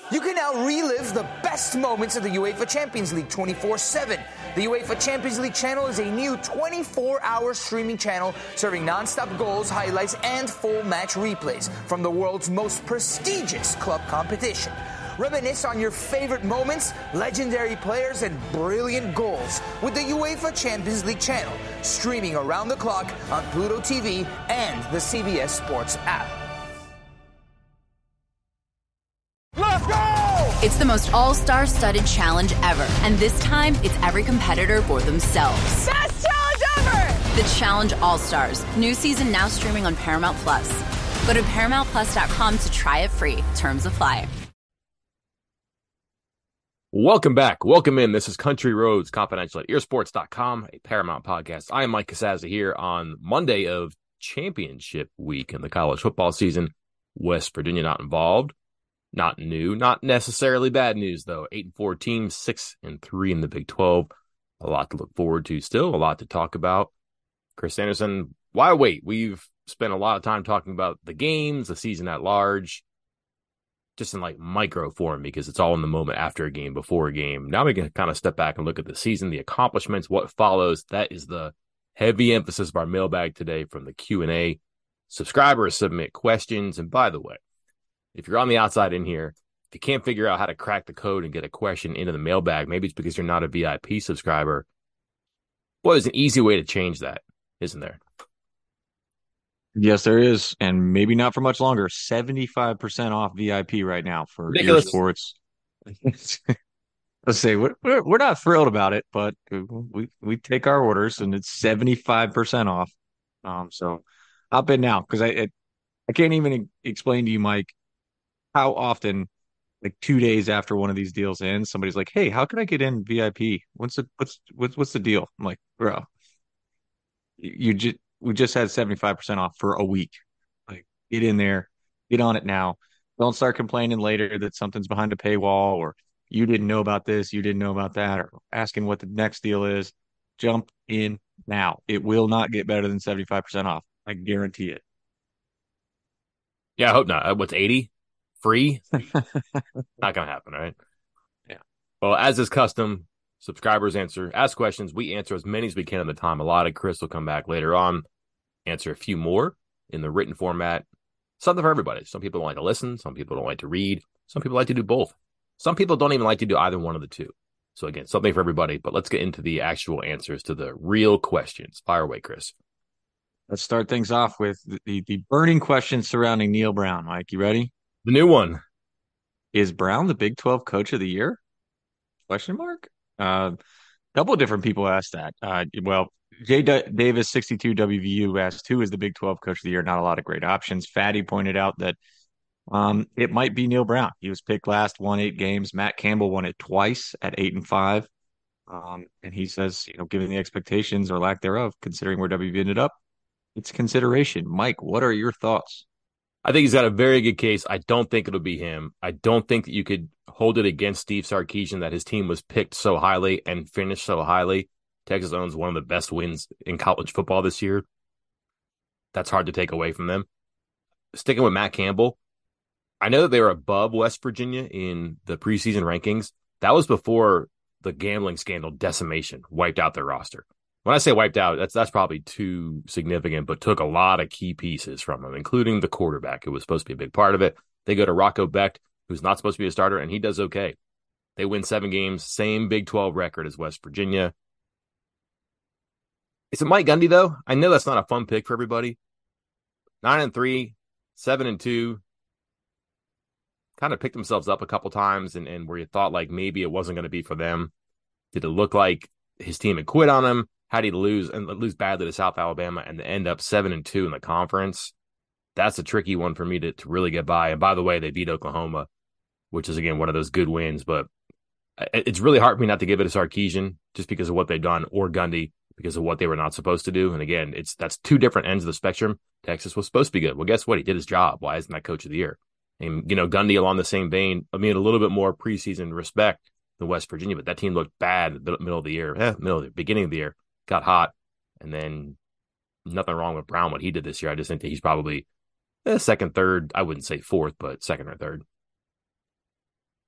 You can now relive the best moments of the UEFA Champions League 24/7. The UEFA Champions League channel is a new 24-hour streaming channel serving non-stop goals, highlights, and full match replays from the world's most prestigious club competition. Reminisce on your favorite moments, legendary players, and brilliant goals with the UEFA Champions League channel, streaming around the clock on Pluto TV and the CBS Sports app. Let's go! It's the most all-star studded challenge ever. And this time, it's every competitor for themselves. Best challenge ever! The Challenge All-Stars. New season now streaming on Paramount+. Go to ParamountPlus.com to try it free. Terms apply. Welcome back. Welcome in. This is Country Roads Confidential at earsports.com, a Paramount podcast. I am Mike Casazza here on Monday of championship week in the college football season. West Virginia not involved. Not new. Not necessarily bad news, though. 8-4 team, 6-3 in the Big 12. A lot to look forward to still. A lot to talk about. Chris Anderson, why wait? We've spent a lot of time talking about the games, the season at large. Just in like micro form because it's all in the moment after a game, before a game. Now we can kind of step back and look at the season, the accomplishments, what follows. That is the heavy emphasis of our mailbag today from the Q&A. Subscribers submit questions. And by the way, if you're on the outside in here, if you can't figure out how to crack the code and get a question into the mailbag, maybe it's because you're not a VIP subscriber. Well, there's an easy way to change that, isn't there? Yes, there is, and maybe not for much longer. 75% off VIP right now for Ear Sports. Let's say we're not thrilled about it, but we take our orders, and it's 75% off. So hop in now because I can't even explain to you, Mike, how often, like 2 days after one of these deals ends, somebody's like, "Hey, how can I get in VIP? What's the deal?" I'm like, "Bro, we just had 75% off for a week. Like, get in there, get on it now. Don't start complaining later that something's behind a paywall or you didn't know about this, you didn't know about that, or asking what the next deal is. Jump in now. It will not get better than 75% off. I guarantee it." Yeah, I hope not. What's 80? Free? Not going to happen, right? Yeah. Well, as is custom, subscribers ask questions. We answer as many as we can at the time. A lot of Chris will come back later on, answer a few more in the written format. Something for everybody. Some people don't like to listen. Some people don't like to read. Some people like to do both. Some people don't even like to do either one of the two. So again, something for everybody. But let's get into the actual answers to the real questions. Fire away, Chris. Let's start things off with the burning questions surrounding Neal Brown. Mike, you ready? The new one. Is Brown the Big 12 Coach of the Year? Question mark? A couple of different people asked that. Well, Jay Davis, 62 WVU, asked who is the Big 12 Coach of the Year. Not a lot of great options. Fatty pointed out that it might be Neal Brown. He was picked last, won 8 games. Matt Campbell won it twice at 8-5. And he says, given the expectations or lack thereof, considering where WV ended up, it's consideration. Mike, what are your thoughts? I think he's got a very good case. I don't think it'll be him. I don't think that you could hold it against Steve Sarkisian that his team was picked so highly and finished so highly. Texas owns one of the best wins in college football this year. That's hard to take away from them. Sticking with Matt Campbell, I know that they were above West Virginia in the preseason rankings. That was before the gambling scandal decimation wiped out their roster. When I say wiped out, that's probably too significant, but took a lot of key pieces from them, including the quarterback, who was supposed to be a big part of it. They go to Rocco Becht, who's not supposed to be a starter, and he does okay. They win 7 games, same Big 12 record as West Virginia. Is it Mike Gundy, though? I know that's not a fun pick for everybody. 9-3, 7-2. Kind of picked themselves up a couple times, and where you thought like maybe it wasn't going to be for them. Did it look like his team had quit on him? How did he lose badly to South Alabama and end up 7-2 in the conference? That's a tricky one for me to really get by. And by the way, they beat Oklahoma, which is, again, one of those good wins. But it's really hard for me not to give it to Sarkisian just because of what they've done, or Gundy because of what they were not supposed to do. And again, that's two different ends of the spectrum. Texas was supposed to be good. Well, guess what? He did his job. Why isn't that Coach of the Year? And, Gundy along the same vein, a little bit more preseason respect than West Virginia, but that team looked bad at the beginning of the year. Got hot, and then nothing wrong with Brown, what he did this year. I just think that he's probably second, third. I wouldn't say fourth, but second or third.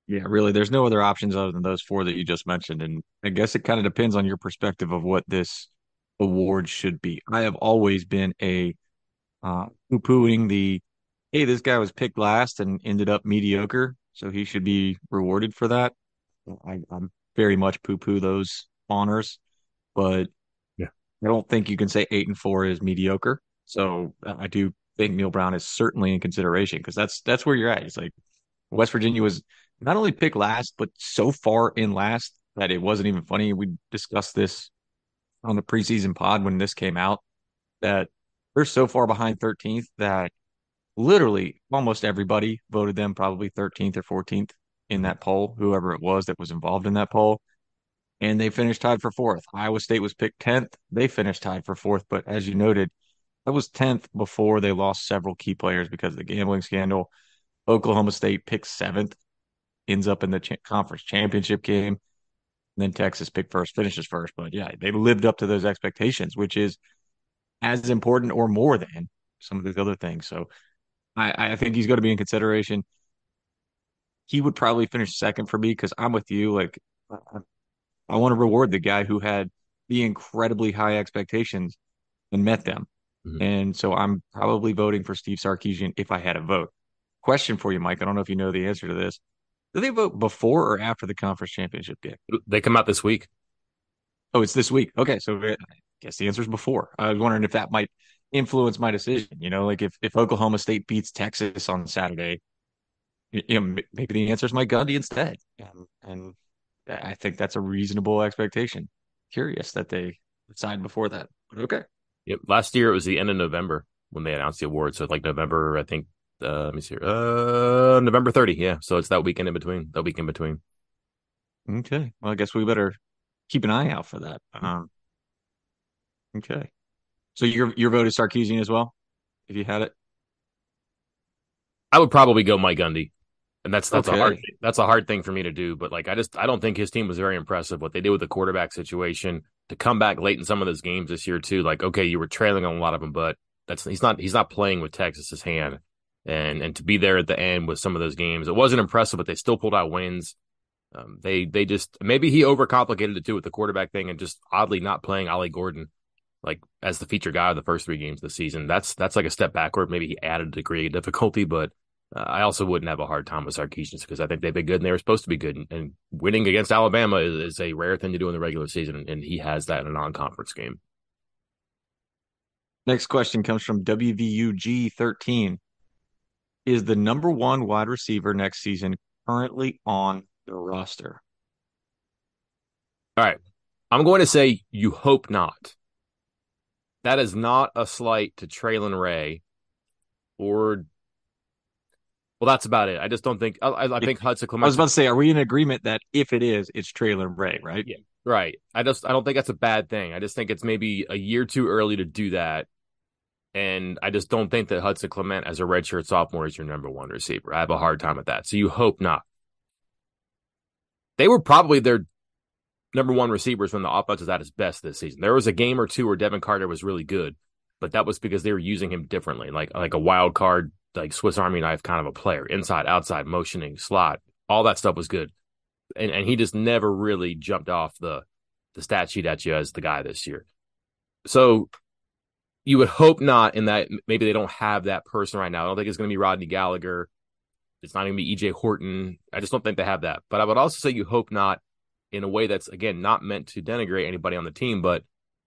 Yeah, really, there's no other options other than those four that you just mentioned. And I guess it kind of depends on your perspective of what this award should be. I have always been a poo-pooing the, hey, this guy was picked last and ended up mediocre, so he should be rewarded for that. I'm very much poo-poo those honors, but Yeah. I don't think you can say 8-4 is mediocre. So I do think Neal Brown is certainly in consideration because that's where you're at. It's like West Virginia was not only picked last, but so far in last that it wasn't even funny. We discussed this on the preseason pod when this came out that they're so far behind 13th that literally almost everybody voted them probably 13th or 14th in that poll, whoever it was that was involved in that poll. And they finished tied for fourth. Iowa State was picked 10th. They finished tied for fourth. But as you noted, that was 10th before they lost several key players because of the gambling scandal. Oklahoma State picked seventh, ends up in the conference championship game. And then Texas picked first, finishes first. But yeah, they lived up to those expectations, which is as important or more than some of these other things. So I think he's going to be in consideration. He would probably finish second for me because I'm with you. Like, I want to reward the guy who had the incredibly high expectations and met them. Mm-hmm. And so I'm probably voting for Steve Sarkisian if I had a vote. Question for you, Mike. I don't know if you know the answer to this. Do they vote before or after the conference championship game? They come out this week. Oh, it's this week. Okay, so I guess the answer is before. I was wondering if that might influence my decision. You know, like if Oklahoma State beats Texas on Saturday, you know, maybe the answer is Mike Gundy instead. And I think that's a reasonable expectation. Curious that they signed before that. But okay. Yep. Last year it was the end of November when they announced the award. So like November, I think. Let me see here. November 30. Yeah. So it's that weekend in between. That week in between. Okay. Well, I guess we better keep an eye out for that. Okay. So your vote is Sarkisian as well, if you had it. I would probably go Mike Gundy. And that's okay. a hard thing for me to do. But like, I don't think his team was very impressive. What they did with the quarterback situation to come back late in some of those games this year too. Like, okay, you were trailing on a lot of them, but he's not playing with Texas's hand. And to be there at the end with some of those games, it wasn't impressive, but they still pulled out wins. They just maybe he overcomplicated it too with the quarterback thing and just oddly not playing Ollie Gordon like as the feature guy of the first three games of the season. That's like a step backward. Maybe he added a degree of difficulty, but I also wouldn't have a hard time with Sarkisian because I think they've been good and they were supposed to be good. And winning against Alabama is a rare thing to do in the regular season, and he has that in a non-conference game. Next question comes from WVUG13. Is the number one wide receiver next season currently on the roster? All right. I'm going to say you hope not. That is not a slight to Traylon Ray or well, that's about it. I just don't think I think Hudson Clement. I was about to say, are we in agreement that if it is, it's Traylon Ray, right? Yeah. Right. I don't think that's a bad thing. I just think it's maybe a year too early to do that. And I just don't think that Hudson Clement as a redshirt sophomore is your number one receiver. I have a hard time with that. So you hope not. They were probably their number one receivers when the offense was at its best this season. There was a game or two where Devin Carter was really good, but that was because they were using him differently, like a wild card, like Swiss Army knife kind of a player, inside, outside, motioning, slot. All that stuff was good. And he just never really jumped off the stat sheet at you as the guy this year. So you would hope not in that maybe they don't have that person right now. I don't think it's going to be Rodney Gallagher. It's not going to be EJ Horton. I just don't think they have that. But I would also say you hope not in a way that's, again, not meant to denigrate anybody on the team. But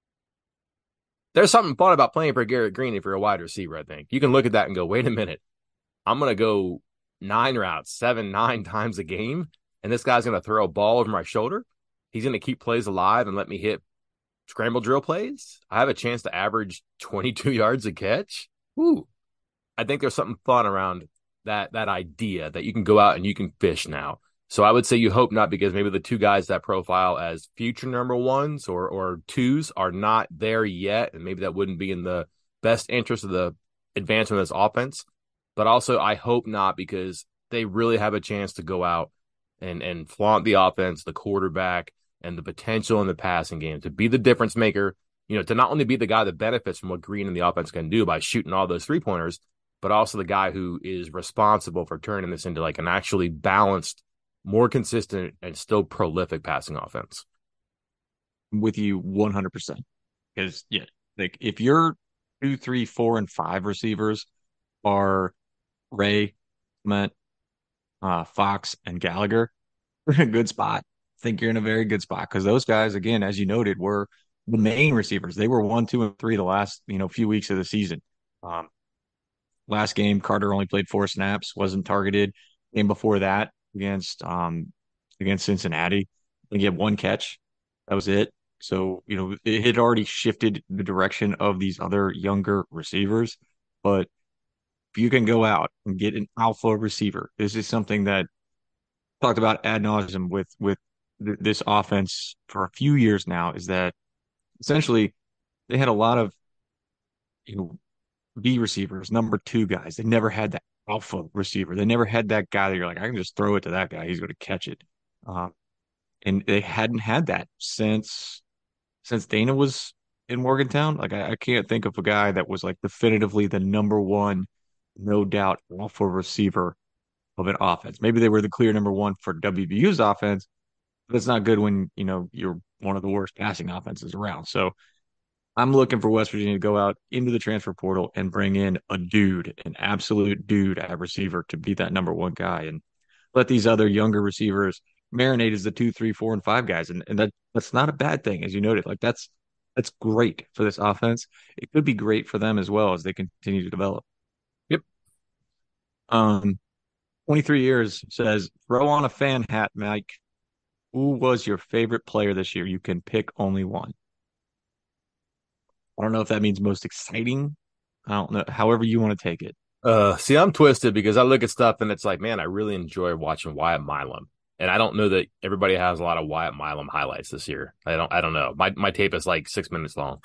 there's something fun about playing for Garrett Green if you're a wide receiver, I think. You can look at that and go, wait a minute. I'm going to go 9 routes, 7-9 times a game, and this guy's going to throw a ball over my shoulder. He's going to keep plays alive and let me hit scramble drill plays. I have a chance to average 22 yards a catch. Ooh, I think there's something fun around that idea that you can go out and you can fish now. So I would say you hope not, because maybe the two guys that profile as future number ones or twos are not there yet, and maybe that wouldn't be in the best interest of the advancement of this offense. But also I hope not, because they really have a chance to go out and flaunt the offense, the quarterback, and the potential in the passing game to be the difference maker, to not only be the guy that benefits from what Green and the offense can do by shooting all those 3-pointers, but also the guy who is responsible for turning this into like an actually balanced, more consistent, and still prolific passing offense. With you 100%. Because, like if your 2, 3, 4, and 5 receivers are Ray, Clement, Fox, and Gallagher, you're in a good spot. I think you're in a very good spot because those guys, again, as you noted, were the main receivers. They were 1, 2, and 3 the last few weeks of the season. Last game, Carter only played 4 snaps, wasn't targeted. Game before that against Cincinnati, I think he had 1 catch. That was it. So, it had already shifted the direction of these other younger receivers. But if you can go out and get an alpha receiver, this is something that talked about ad nauseum with this offense for a few years now, is that essentially they had a lot of B receivers, number 2 guys. They never had that alpha receiver. They never had that guy that you're like, I can just throw it to that guy. He's going to catch it. And they hadn't had that since Dana was in Morgantown. Like I can't think of a guy that was like definitively the number 1, no doubt, alpha receiver of an offense. Maybe they were the clear number 1 for WVU's offense, but it's not good when, you're one of the worst passing offenses around. So I'm looking for West Virginia to go out into the transfer portal and bring in an absolute dude at receiver to be that number 1 guy, and let these other younger receivers marinate as the 2, 3, 4, and 5 guys. And that's not a bad thing, as you noted. Like that's great for this offense. It could be great for them as well as they continue to develop. Yep. 23 years says, throw on a fan hat, Mike. Who was your favorite player this year? You can pick only one. I don't know if that means most exciting. I don't know. However you want to take it. See, I'm twisted because I look at stuff and it's like, man, I really enjoy watching Wyatt Milam. And I don't know that everybody has a lot of Wyatt Milam highlights this year. I don't know. My tape is like 6 minutes long.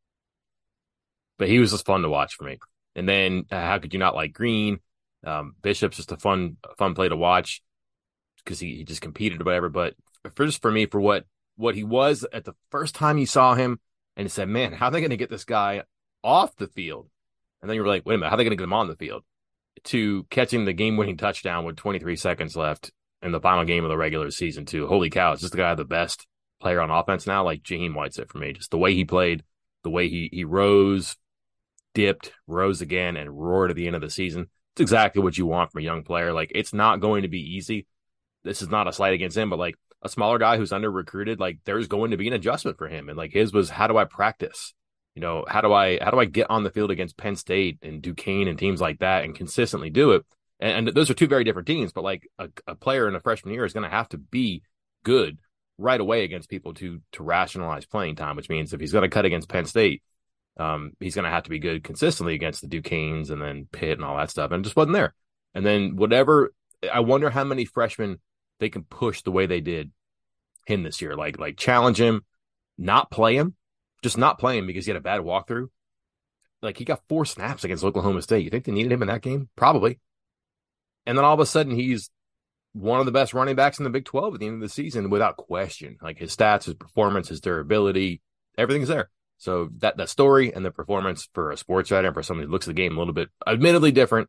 But he was just fun to watch for me. And then how could you not like Green? Bishop's just a fun play to watch because he just competed or whatever. But for me, for what he was at the first time you saw him, and said, man, how are they going to get this guy off the field? And then you were like, wait a minute, how are they going to get him on the field? To catching the game-winning touchdown with 23 seconds left in the final game of the regular season, too. Holy cow, is this the guy the best player on offense now? Like Jaheim Whiteside for me. Just the way he played, the way he rose, dipped, rose again, and roared at the end of the season. It's exactly what you want from a young player. Like, it's not going to be easy. This is not a slight against him, but like, a smaller guy who's under recruited, like there's going to be an adjustment for him. And like his was, how do I practice? How do I get on the field against Penn State and Duquesne and teams like that and consistently do it? And those are 2 very different teams, but like a player in a freshman year is going to have to be good right away against people to rationalize playing time, which means if he's going to cut against Penn State, he's going to have to be good consistently against the Duquesnes and then Pitt and all that stuff. And it just wasn't there. And then I wonder how many freshmen they can push the way they did him this year, like challenge him, not play him because he had a bad walkthrough. Like he got 4 snaps against Oklahoma State. You think they needed him in that game? Probably. And then all of a sudden he's one of the best running backs in the Big 12 at the end of the season without question. Like his stats, his performance, his durability, everything's there. So that story and the performance for a sports writer and for somebody who looks at the game a little bit admittedly different,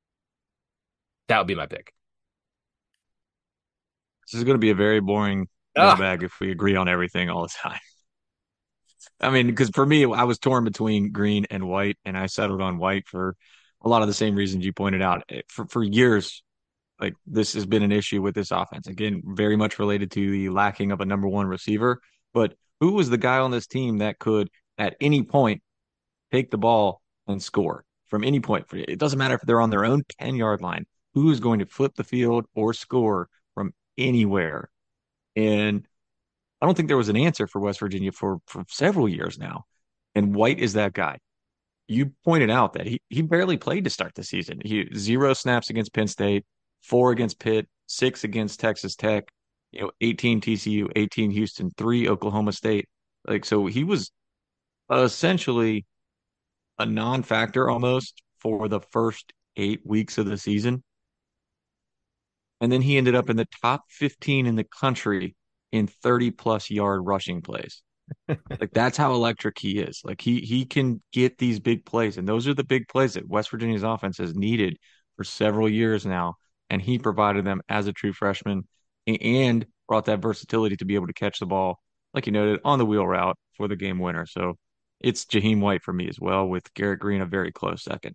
that would be my pick. This is going to be a very boring bag if we agree on everything all the time. I mean, because for me, I was torn between Green and White, and I settled on White for a lot of the same reasons you pointed out. For years, like this has been an issue with this offense. Again, very much related to the lacking of a number 1 receiver. But who was the guy on this team that could, at any point, take the ball and score from any point? It doesn't matter if they're on their own 10-yard line. Who is going to flip the field or score from anywhere? And I don't think there was an answer for West Virginia for several years now. And White is that guy. You pointed out that he barely played to start the season. 0 snaps against Penn State, 4 against Pitt, 6 against Texas Tech, 18 TCU, 18 Houston, 3 Oklahoma State. Like, so he was essentially a non-factor almost for the first 8 weeks of the season. And then he ended up in the top 15 in the country in 30-plus yard rushing plays. Like, that's how electric he is. Like, he can get these big plays, and those are the big plays that West Virginia's offense has needed for several years now, and he provided them as a true freshman. and brought that versatility to be able to catch the ball, like you noted, on the wheel route for the game winner. So it's Jaheim White for me as well, with Garrett Green a very close second.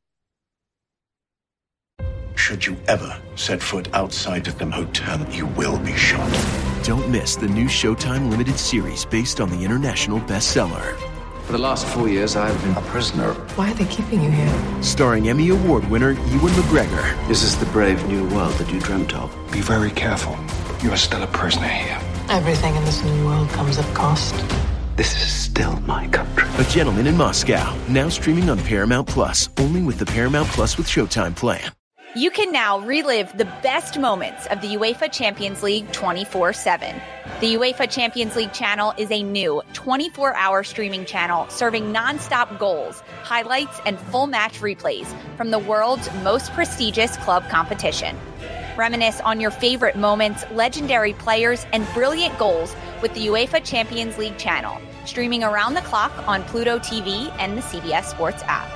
Should you ever set foot outside of them hotel, you will be shot. Don't miss the new Showtime limited series based on the international bestseller. For the last 4 years, I've been a prisoner. Why are they keeping you here? Starring Emmy Award winner Ewan McGregor. This is the brave new world that you dreamt of. Be very careful. You are still a prisoner here. Everything in this new world comes at cost. This is still my country. A Gentleman in Moscow, now streaming on Paramount Plus, only with the Paramount Plus with Showtime plan. You can now relive the best moments of the UEFA Champions League 24/7. The UEFA Champions League channel is a new 24-hour streaming channel serving non-stop goals, highlights, and full match replays from the world's most prestigious club competition. Reminisce on your favorite moments, legendary players, and brilliant goals with the UEFA Champions League channel, streaming around the clock on Pluto TV and the CBS Sports app.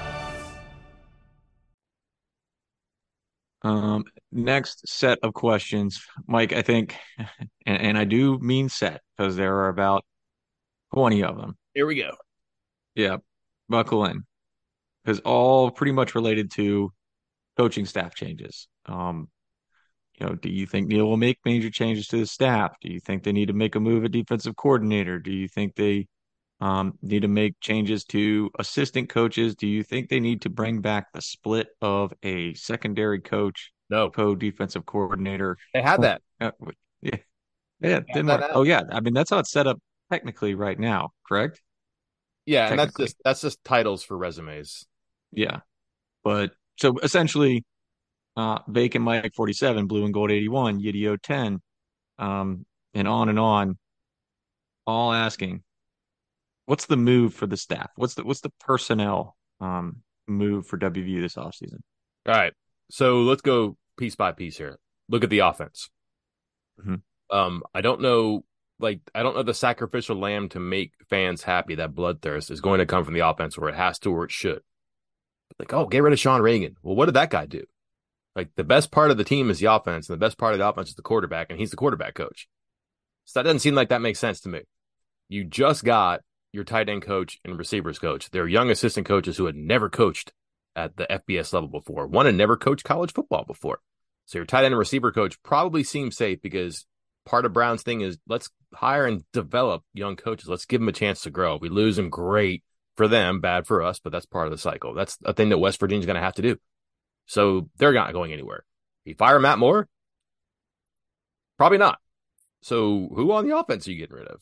Next set of questions, Mike, I think, and I do mean set because there are about 20 of them. Here we go. Yeah, buckle in, because all pretty much related to coaching staff changes. Do you think Neil will make major changes to the staff? Do you think they need to make a move at defensive coordinator? Do you think they need to make changes to assistant coaches? Do you think they need to bring back the split of a secondary coach, co-defensive coordinator? They had that. Yeah, didn't work. Oh yeah, I mean that's how it's set up technically right now, correct? Yeah, and that's just titles for resumes. Yeah, but so essentially, Bacon Mike 47, Blue and Gold 81, Yidio 10, and on, all asking, what's the move for the staff? What's the personnel move for WVU this offseason? All right, so let's go piece by piece here. Look at the offense. Mm-hmm. I don't know the sacrificial lamb to make fans happy. That bloodthirst is going to come from the offense, where it has to, or it should. Like, oh, get rid of Sean Reagan. Well, what did that guy do? Like, the best part of the team is the offense, and the best part of the offense is the quarterback, and he's the quarterback coach. So that doesn't seem like that makes sense to me. You just got your tight end coach and receivers coach. They're young assistant coaches who had never coached at the FBS level before. One had never coached college football before. So your tight end and receiver coach probably seems safe, because part of Brown's thing is, let's hire and develop young coaches. Let's give them a chance to grow. We lose them, great for them, bad for us, but that's part of the cycle. That's a thing that West Virginia's going to have to do. So they're not going anywhere. You fire Matt Moore? Probably not. So who on the offense are you getting rid of?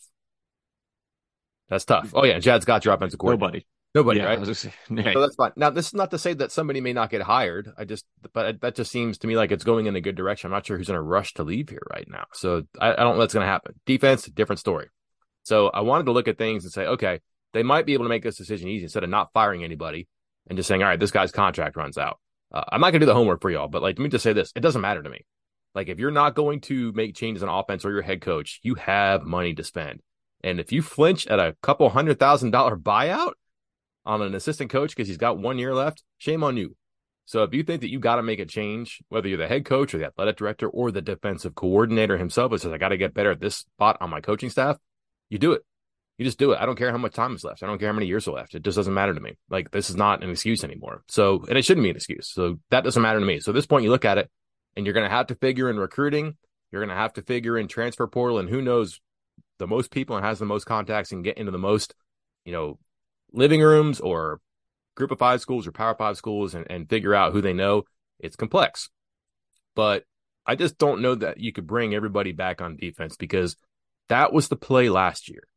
That's tough. Oh, yeah, Jad's got your offensive coordinator. Nobody, yeah, right? So that's fine. Now, this is not to say that somebody may not get hired. But that just seems to me like it's going in a good direction. I'm not sure who's in a rush to leave here right now. So I don't know what's going to happen. Defense, different story. So I wanted to look at things and say, okay, they might be able to make this decision easy instead of not firing anybody and just saying, all right, this guy's contract runs out. I'm not going to do the homework for y'all, but let me just say this. It doesn't matter to me. Like, if you're not going to make changes on offense or your head coach, you have money to spend. And if you flinch at a couple $100,000 buyout on an assistant coach because he's got 1 year left, shame on you. So if you think that you got to make a change, whether you're the head coach or the athletic director or the defensive coordinator himself, and says, I got to get better at this spot on my coaching staff, you do it. You just do it. I don't care how much time is left. I don't care how many years are left. It just doesn't matter to me. Like, this is not an excuse anymore. So, and it shouldn't be an excuse. So that doesn't matter to me. So at this point, you look at it and you're going to have to figure in recruiting. You're going to have to figure in transfer portal, and who knows the most people and has the most contacts and get into the most, living rooms or group of 5 schools or power 5 schools and figure out who they know. It's complex, but I just don't know that you could bring everybody back on defense, because that was the play last year.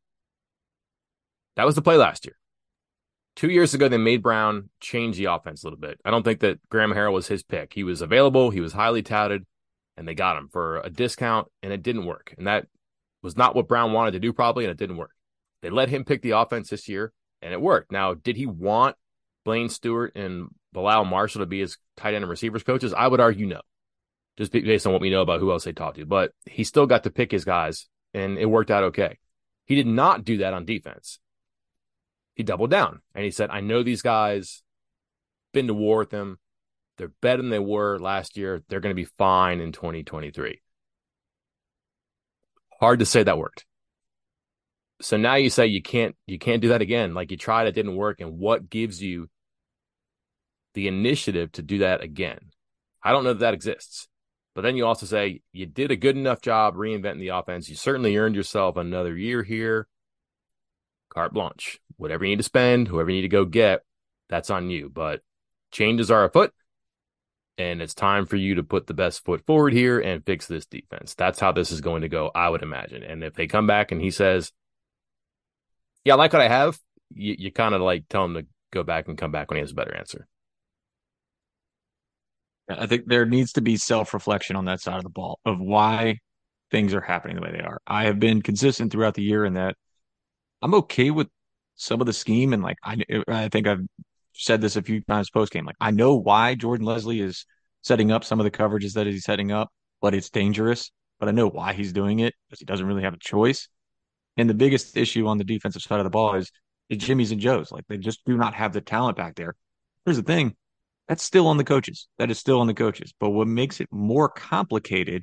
2 years ago, they made Brown change the offense a little bit. I don't think that Graham Harrell was his pick. He was available. He was highly touted, and they got him for a discount, and it didn't work. And that was not what Brown wanted to do, probably, and it didn't work. They let him pick the offense this year, and it worked. Now, did he want Blaine Stewart and Bilal Marshall to be his tight end and receivers coaches? I would argue no, just based on what we know about who else they talked to. But he still got to pick his guys, and it worked out okay. He did not do that on defense. He doubled down, and he said, I know these guys, been to war with them. They're better than they were last year. They're going to be fine in 2023. Hard to say that worked. So now you say you can't do that again. Like, you tried, it didn't work. And what gives you the initiative to do that again? I don't know that exists. But then you also say you did a good enough job reinventing the offense. You certainly earned yourself another year here. Carte blanche. Whatever you need to spend, whoever you need to go get, that's on you. But changes are afoot, and it's time for you to put the best foot forward here and fix this defense. That's how this is going to go, I would imagine. And if they come back and he says, yeah, I like what I have, you kind of like tell him to go back and come back when he has a better answer. I think there needs to be self-reflection on that side of the ball of why things are happening the way they are. I have been consistent throughout the year in that I'm okay with some of the scheme. And like, I think I've said this a few times post-game. Like, I know why Jordan Leslie is setting up some of the coverages that he's setting up, but it's dangerous. But I know why he's doing it, because he doesn't really have a choice. And the biggest issue on the defensive side of the ball is Jimmy's and Joe's. Like, they just do not have the talent back there. Here's the thing. That's still on the coaches. That is still on the coaches. But what makes it more complicated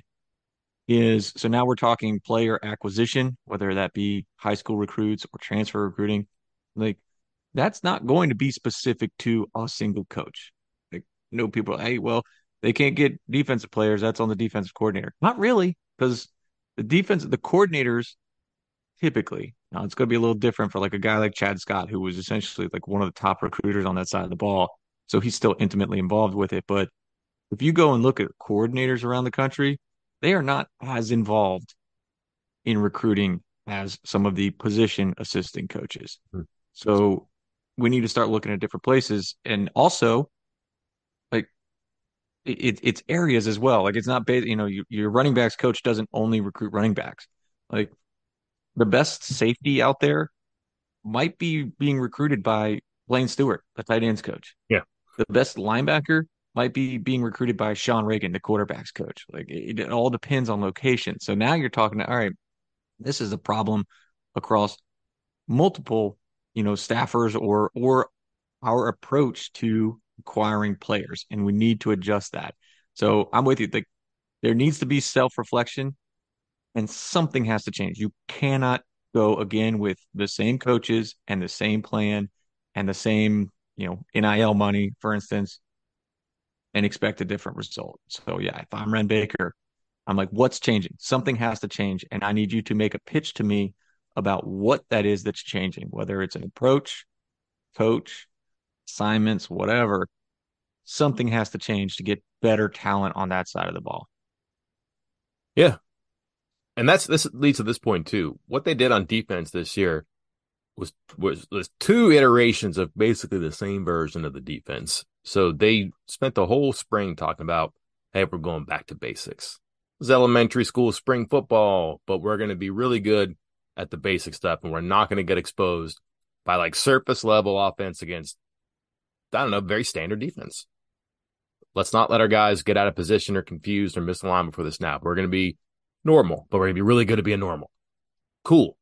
is, so now we're talking player acquisition, whether that be high school recruits or transfer recruiting. Like, that's not going to be specific to a single coach. Like, people are, hey, well, they can't get defensive players. That's on the defensive coordinator. Not really, because the coordinators typically, now it's going to be a little different for like a guy like Chad Scott, who was essentially like one of the top recruiters on that side of the ball. So he's still intimately involved with it. But if you go and look at coordinators around the country, they are not as involved in recruiting as some of the position assistant coaches. Mm-hmm. So we need to start looking at different places. And also, like, it's areas as well. Like, it's not based, your running backs coach doesn't only recruit running backs. Like, the best safety out there might be being recruited by Blaine Stewart, the tight ends coach. Yeah. The best linebacker might be being recruited by Sean Reagan, the quarterbacks coach. Like, it all depends on location. So now you're talking all right, this is a problem across multiple, staffers or our approach to acquiring players, and we need to adjust that. So I'm with you. Like, there needs to be self-reflection, and something has to change. You cannot go again with the same coaches and the same plan and the same, NIL money, for instance, and expect a different result. So yeah, if I'm Wren Baker, I'm like, what's changing? Something has to change. And I need you to make a pitch to me about what that is that's changing, whether it's an approach, coach, assignments, whatever. Something has to change to get better talent on that side of the ball. Yeah. And this leads to this point too. What they did on defense this year was two iterations of basically the same version of the defense. So they spent the whole spring talking about, hey, we're going back to basics. It was elementary school spring football, but we're going to be really good at the basic stuff, and we're not going to get exposed by like surface level offense against, I don't know, very standard defense. Let's not let our guys get out of position or confused or miss the line before the snap. We're going to be normal, but we're going to be really good at being normal. Cool.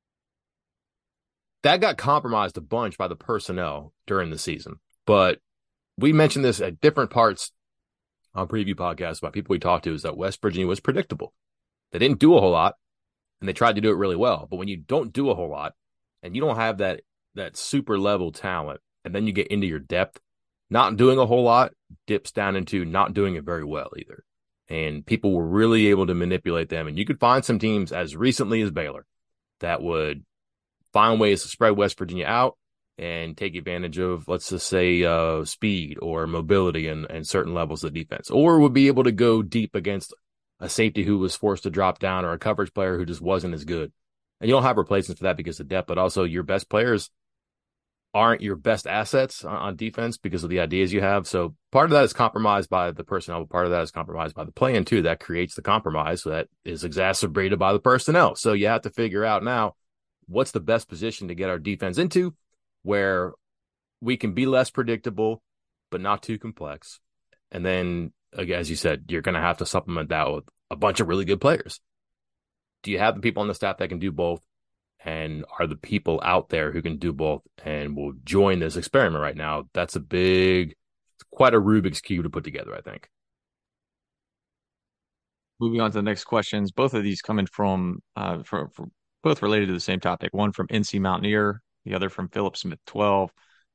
That got compromised a bunch by the personnel during the season. But we mentioned this at different parts on preview podcasts by people we talked to, is that West Virginia was predictable. They didn't do a whole lot, and they tried to do it really well. But when you don't do a whole lot and you don't have that super level talent, and then you get into your depth, not doing a whole lot dips down into not doing it very well either. And people were really able to manipulate them. And you could find some teams as recently as Baylor that would find ways to spread West Virginia out and take advantage of, let's just say, speed or mobility and certain levels of defense, or would be able to go deep against a safety who was forced to drop down or a coverage player who just wasn't as good. And you don't have replacements for that because of depth, but also your best players aren't your best assets on defense because of the ideas you have. So part of that is compromised by the personnel, but part of that is compromised by the plan too. That creates the compromise that is exacerbated by the personnel. So you have to figure out now, what's the best position to get our defense into where we can be less predictable, but not too complex. And then, as you said, you're going to have to supplement that with a bunch of really good players. Do you have the people on the staff that can do both? And are the people out there who can do both and will join this experiment right now? That's quite a Rubik's Cube to put together, I think. moving on to the next questions. Both of these coming from for both related to the same topic. One from NC Mountaineer, the other from Philip Smith 12.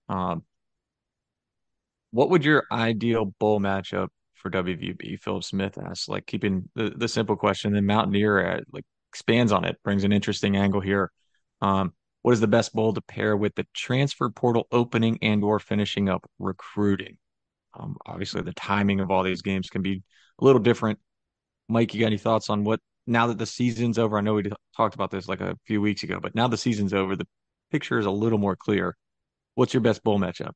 What would your ideal bowl matchup for WVU? Philip Smith asks, like keeping the simple question. Then Mountaineer like expands on it, brings an interesting angle here. What is the best bowl to pair with the transfer portal opening and or finishing up recruiting? Obviously, the timing of all these games can be a little different. Mike, you got any thoughts on what, now that the season's over? I know we talked about this like a few weeks ago, but now the season's over, the picture is a little more clear. What's your best bowl matchup?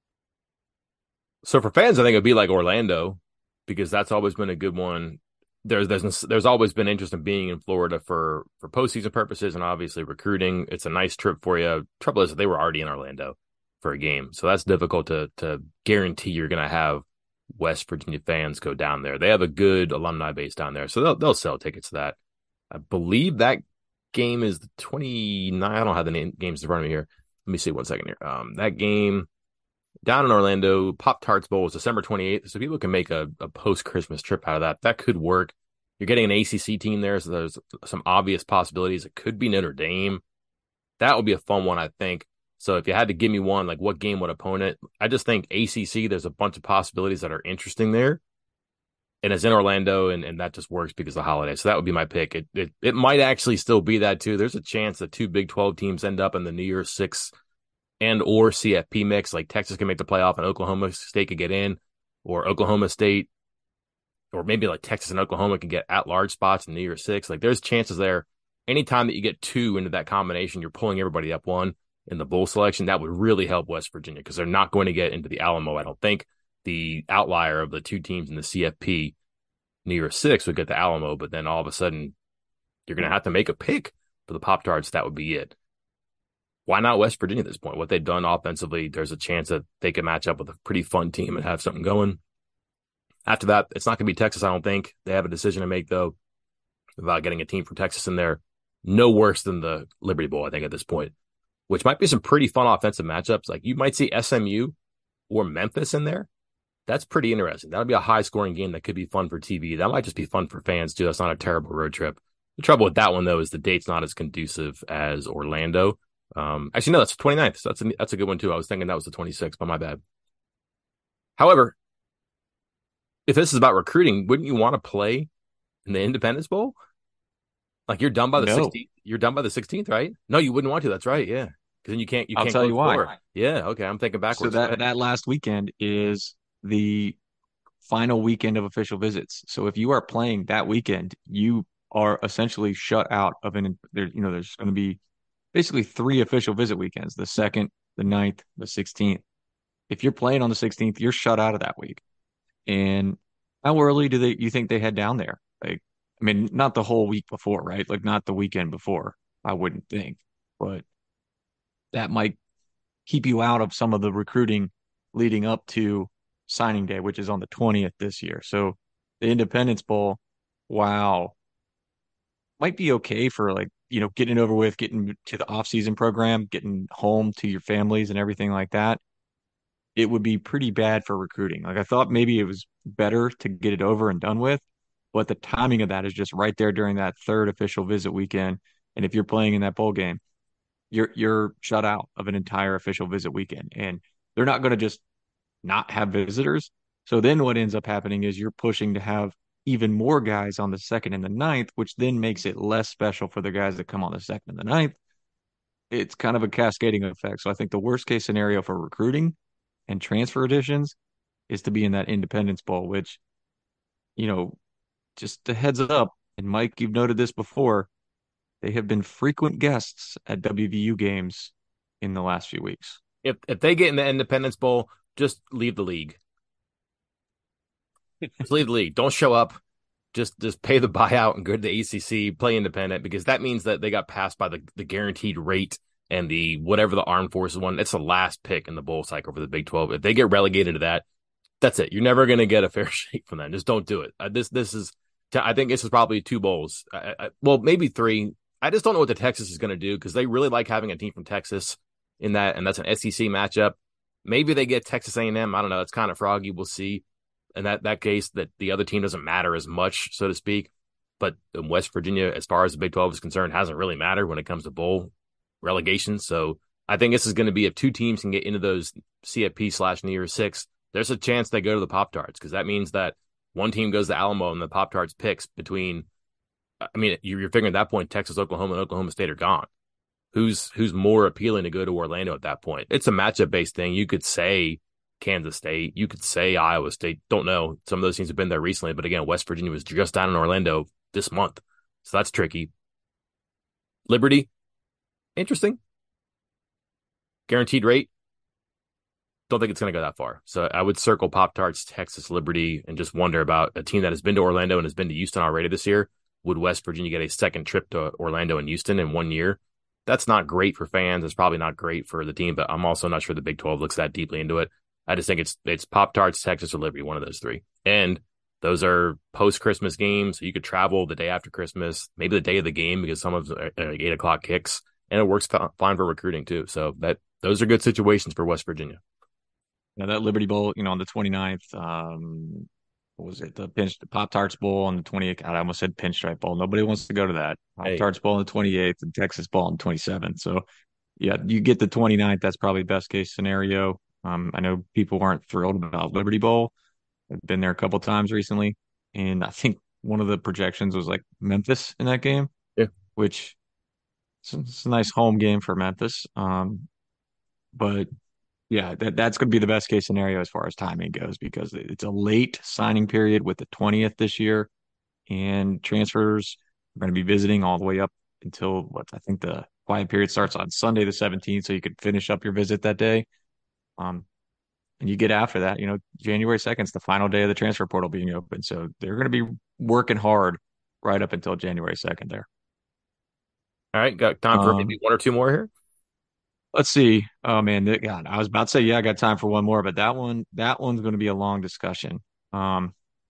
So for fans, I think it'd be like Orlando, because that's always been a good one. There's always been interest in being in Florida for postseason purposes and obviously recruiting. It's a nice trip for you. Trouble is they were already in Orlando for a game, so that's difficult to guarantee you're going to have West Virginia fans go down there. They have a good alumni base down there, so they'll sell tickets to that. I believe that game is the 29th. I don't have the games in front of me here. Let me see 1 second here. That game down in Orlando, Pop-Tarts Bowl is December 28th, so people can make a post-Christmas trip out of that. That could work. You're getting an ACC team there, so there's some obvious possibilities. It could be Notre Dame. That would be a fun one, I think. So if you had to give me one, like what game, what opponent, I just think ACC, there's a bunch of possibilities that are interesting there. And it's in Orlando, and that just works because of the holiday. So that would be my pick. It might actually still be that, too. There's a chance that two Big 12 teams end up in the New Year's 6 and or CFP mix, like Texas can make the playoff and Oklahoma State could get in, or Oklahoma State, or maybe like Texas and Oklahoma can get at-large spots in New Year's 6. Like there's chances there. Anytime that you get two into that combination, you're pulling everybody up one in the bowl selection. That would really help West Virginia because they're not going to get into the Alamo, I don't think. The outlier of the two teams in the CFP New Year's 6 would get the Alamo, but then all of a sudden you're going to have to make a pick for the Pop-Tarts. That would be it. Why not West Virginia at this point? What they've done offensively, there's a chance that they can match up with a pretty fun team and have something going. After that, it's not going to be Texas, I don't think. They have a decision to make, though, about getting a team from Texas in there. No worse than the Liberty Bowl, I think, at this point, which might be some pretty fun offensive matchups. Like you might see SMU or Memphis in there. That's pretty interesting. That'll be a high-scoring game that could be fun for TV. That might just be fun for fans, too. That's not a terrible road trip. The trouble with that one, though, is the date's not as conducive as Orlando. Actually, no, that's the 29th. So that's a good one, too. I was thinking that was the 26th, but my bad. However, if this is about recruiting, wouldn't you want to play in the Independence Bowl? Like you're done by the 16th. You're done by the 16th, right? No, you wouldn't want to. That's right. Yeah. Because then you can't. I'll tell you why. Yeah. Okay. I'm thinking backwards. So that last weekend is the final weekend of official visits. So if you are playing that weekend, you are essentially shut out of there's going to be basically 3 official visit weekends, the 2nd, the 9th, the 16th. If you're playing on the 16th, you're shut out of that week. And how early do you think they head down there? Like, I mean, not the whole week before, right? Like not the weekend before, I wouldn't think, but that might keep you out of some of the recruiting leading up to signing day, which is on the 20th this year. So the Independence Bowl, wow, might be okay for like, getting over with, getting to the off-season program, getting home to your families and everything like that. It would be pretty bad for recruiting. Like I thought maybe it was better to get it over and done with, but the timing of that is just right there during that 3rd official visit weekend. And if you're playing in that bowl game, you're shut out of an entire official visit weekend, and they're not going to just not have visitors. So then what ends up happening is you're pushing to have even more guys on the 2nd and the 9th, which then makes it less special for the guys that come on the 2nd and the 9th. It's kind of a cascading effect. So I think the worst case scenario for recruiting and transfer additions is to be in that Independence Bowl, which, just a heads up, and Mike, you've noted this before, they have been frequent guests at WVU games in the last few weeks. If they get in the Independence Bowl, just leave the league. Just leave the league. Don't show up. Just pay the buyout and go to the ACC, play independent, because that means that they got passed by the guaranteed rate and the whatever the Armed Forces one. It's the last pick in the bowl cycle for the Big 12. If they get relegated to that, that's it. You're never going to get a fair shake from them. Just don't do it. I think this is probably 2 bowls. Well, maybe 3. I just don't know what the Texas is going to do because they really like having a team from Texas in that, and that's an SEC matchup. Maybe they get Texas A&M. I don't know. It's kind of froggy. We'll see. In that case, that the other team doesn't matter as much, so to speak. But in West Virginia, as far as the Big 12 is concerned, hasn't really mattered when it comes to bowl relegation. So I think this is going to be if two teams can get into those CFP/New Year's Six, there's a chance they go to the Pop-Tarts, because that means that one team goes to Alamo and the Pop-Tarts picks between, I mean, you're figuring at that point Texas, Oklahoma, and Oklahoma State are gone. Who's more appealing to go to Orlando at that point? It's a matchup-based thing. You could say Kansas State. You could say Iowa State. Don't know. Some of those teams have been there recently. But again, West Virginia was just down in Orlando this month. So that's tricky. Liberty, interesting. Guaranteed rate, don't think it's going to go that far. So I would circle Pop-Tarts, Texas, Liberty, and just wonder about a team that has been to Orlando and has been to Houston already this year. Would West Virginia get a second trip to Orlando and Houston in 1 year? That's not great for fans. It's probably not great for the team, but I'm also not sure the Big 12 looks that deeply into it. I just think it's Pop-Tarts, Texas, or Liberty, one of those three. And those are post-Christmas games, so you could travel the day after Christmas, maybe the day of the game, because some of them are 8 o'clock kicks, and it works fine for recruiting too. So those are good situations for West Virginia. Now that Liberty Bowl, on the 29th, what was it? The Pop-Tarts Bowl on the 28th. God, I almost said Pinstripe Bowl. Nobody wants to go to that. Pop-Tarts Bowl on the 28th and Texas Bowl on the 27th. So, yeah, you get the 29th. That's probably best case scenario. I know people aren't thrilled about Liberty Bowl. I've been there a couple times recently, and I think one of the projections was like Memphis in that game. Yeah, which it's a nice home game for Memphis. But yeah, that's going to be the best case scenario as far as timing goes, because it's a late signing period with the 20th this year, and transfers are going to be visiting all the way up until I think the quiet period starts on Sunday the 17th, so you could finish up your visit that day. And you get after that, January 2nd is the final day of the transfer portal being open, so they're going to be working hard right up until January 2nd there. All right, got time for maybe one or two more here. Let's see. Oh man, God, I was about to say, yeah, I got time for one more, but that one's going to be a long discussion. Let's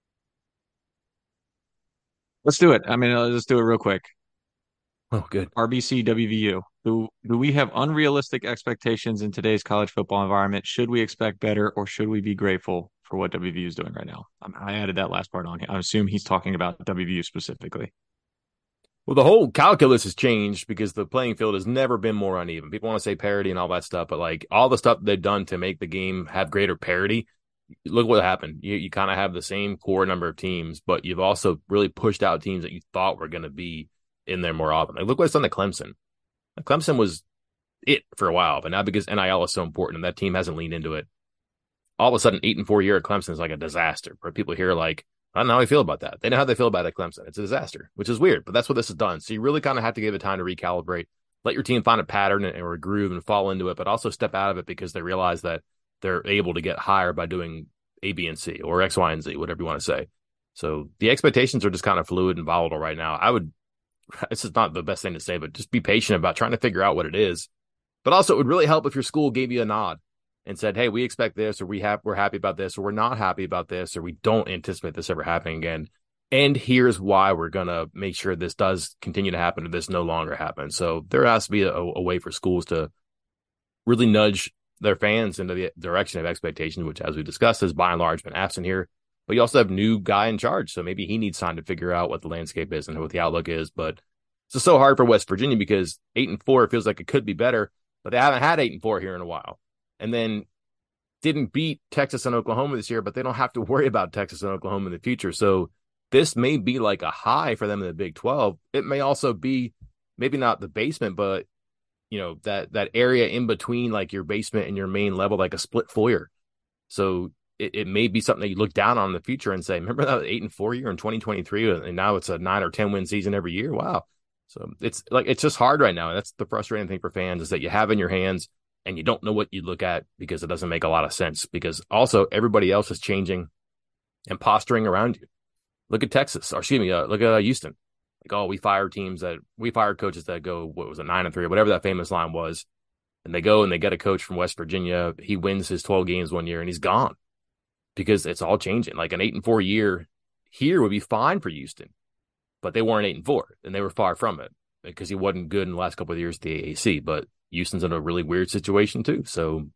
do it. I mean, let's do it real quick. Oh, good. RBC WVU. Do we have unrealistic expectations in today's college football environment? Should we expect better, or should we be grateful for what WVU is doing right now? I added that last part on here. I assume he's talking about WVU specifically. Well, the whole calculus has changed because the playing field has never been more uneven. People want to say parity and all that stuff, but like all the stuff they've done to make the game have greater parity, look what happened. You kind of have the same core number of teams, but you've also really pushed out teams that you thought were going to be in there more often. Like, look what's done to Clemson. Clemson was it for a while, but now because NIL is so important and that team hasn't leaned into it, all of a sudden 8-4 year at Clemson is like a disaster. Where people hear like, I don't know how I feel about that. They know how they feel about it at Clemson. It's a disaster, which is weird, but that's what this has done. So you really kind of have to give it time to recalibrate, let your team find a pattern or a groove and fall into it, but also step out of it because they realize that they're able to get higher by doing A, B, and C, or X, Y, and Z, whatever you want to say. So the expectations are just kind of fluid and volatile right now. This is not the best thing to say, but just be patient about trying to figure out what it is. But also it would really help if your school gave you a nod and said, hey, we expect this, or we're happy about this, or we're not happy about this, or we don't anticipate this ever happening again. And here's why we're going to make sure this does continue to happen, or this no longer happens. So there has to be a way for schools to really nudge their fans into the direction of expectations, which, as we discussed, has by and large been absent here. But you also have new guy in charge, so maybe he needs time to figure out what the landscape is and what the outlook is. But it's just so hard for West Virginia because 8-4, it feels like it could be better, but they haven't had 8-4 here in a while. And then didn't beat Texas and Oklahoma this year, but they don't have to worry about Texas and Oklahoma in the future. So this may be like a high for them in the Big 12. It may also be maybe not the basement, but that area in between like your basement and your main level, like a split foyer. So it may be something that you look down on in the future and say, remember that 8-4 year in 2023, and now it's a 9 or 10 win season every year. Wow. So it's just hard right now. And that's the frustrating thing for fans, is that you have in your hands and you don't know what you look at because it doesn't make a lot of sense, because also everybody else is changing and posturing around you. Look at Texas, or excuse me, look at Houston. Like, oh, we fired coaches that go, what was it, 9-3, or whatever that famous line was. And they go and they get a coach from West Virginia. He wins his 12 games one year and he's gone because it's all changing. Like an 8-4 year here would be fine for Houston, but they weren't 8-4 and they were far from it because he wasn't good in the last couple of years at the AAC. But Houston's in a really weird situation too. So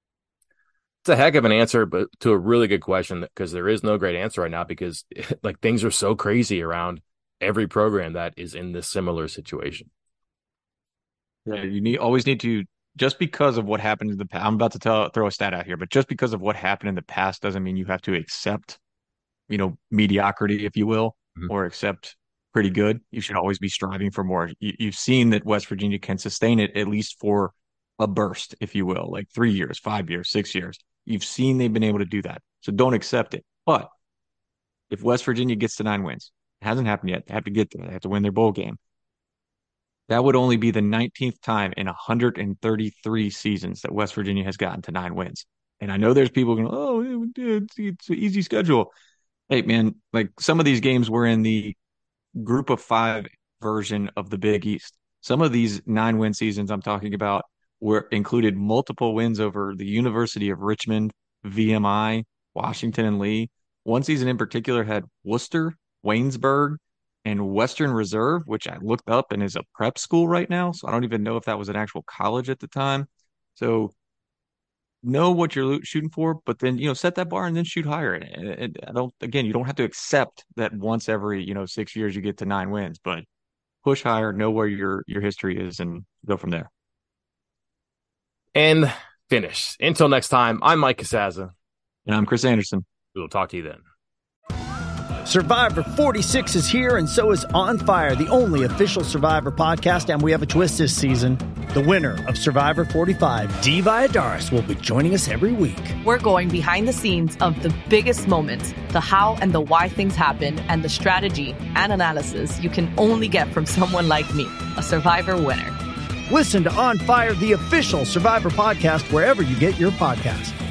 it's a heck of an answer, but to a really good question, because there is no great answer right now because like things are so crazy around every program that is in this similar situation. Yeah, you always need to, just because of what happened in the past. I'm about to throw a stat out here, but just because of what happened in the past doesn't mean you have to accept, mediocrity, if you will, or accept pretty good. You should always be striving for more. You've seen that West Virginia can sustain it at least for a burst, if you will, like 3 years, 5 years, 6 years. You've seen they've been able to do that. So don't accept it. But if West Virginia gets to 9 wins, it hasn't happened yet. They have to get there. They have to win their bowl game. That would only be the 19th time in 133 seasons that West Virginia has gotten to 9 wins. And I know there's people going, oh, it's an easy schedule. Hey, man, like some of these games were in the group of 5 version of the Big East. Some of these 9-win seasons I'm talking about included multiple wins over the University of Richmond, VMI, Washington, and Lee. One season in particular had Worcester, Waynesburg, and Western Reserve, which I looked up and is a prep school right now. So I don't even know if that was an actual college at the time. So know what you're shooting for, but then, set that bar and then shoot higher. And you don't have to accept that once every, 6 years you get to 9 wins, but push higher, know where your history is, and go from there. And finish. Until next time, I'm Mike Casazza. And I'm Chris Anderson. We'll talk to you then. Survivor 46 is here, and so is On Fire, the only official Survivor podcast, and we have a twist this season. The winner of Survivor 45, Dee Valladares, will be joining us every week. We're going behind the scenes of the biggest moments, the how and the why things happen, and the strategy and analysis you can only get from someone like me, a Survivor winner. Listen to On Fire, the official Survivor podcast, wherever you get your podcasts.